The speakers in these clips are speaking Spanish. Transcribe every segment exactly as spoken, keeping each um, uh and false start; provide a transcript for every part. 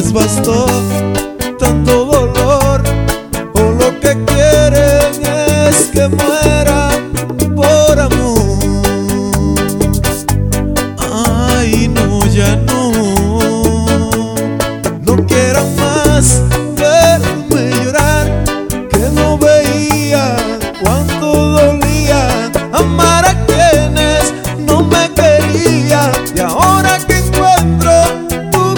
les bastó tanto dolor, o lo que quieren es que mueran por amor. Ay, no, ya no, no quieran más verme llorar, que no veía cuánto dolía amar a quienes no me querían, y ahora que encuentro tu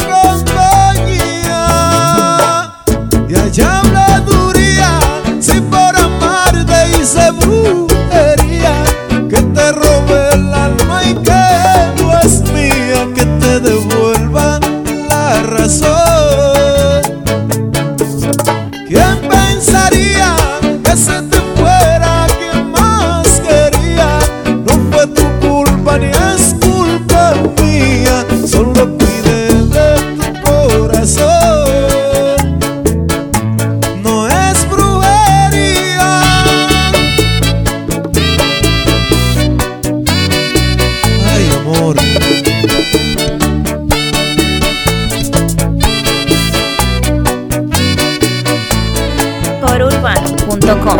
compañía, y allá habladuría, si por amarte hice brujería, que te robé el alma y que no es mía, que te devuelva la razón. ¿Quién pensaría que se te fuera quien más quería? No fue tu culpa ni es culpa mía, solo pide de tu corazón. No es brujería. Ay, amor. Corurbano punto com.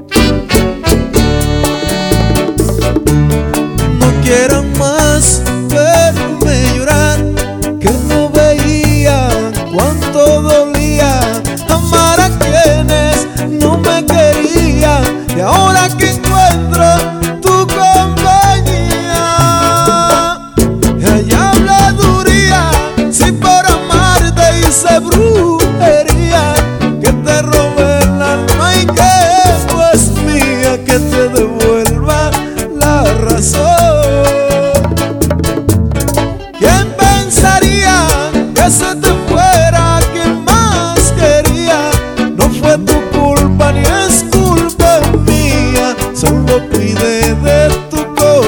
No quieran más verme llorar, que no veían cuánto dolía amar a quienes no me querían, y ahora que encuentro tu compañía, y allá habladuría, si por amarte hice brujería, que te robé el alma y que no es mía, que te devuelva la razón. ¿Quién pensaría que se te fuera quien más quería? No fue tu culpa ni es culpa mía, solo cuidé de tu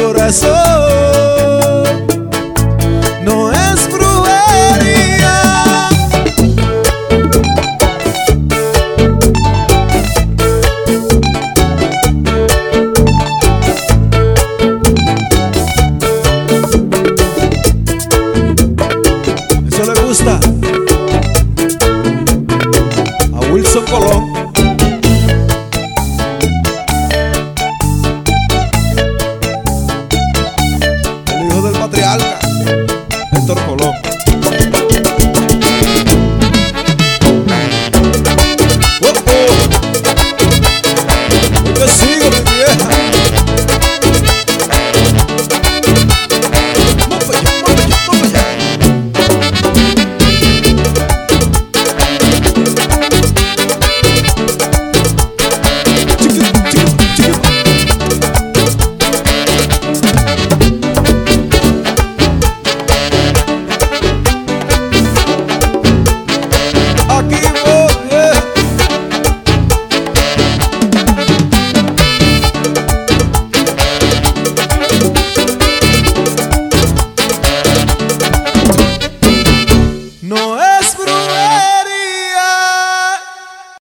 corazón. No es brujería. Eso le gusta a Wilson Colón. El hijo del patriarca, Héctor Colón.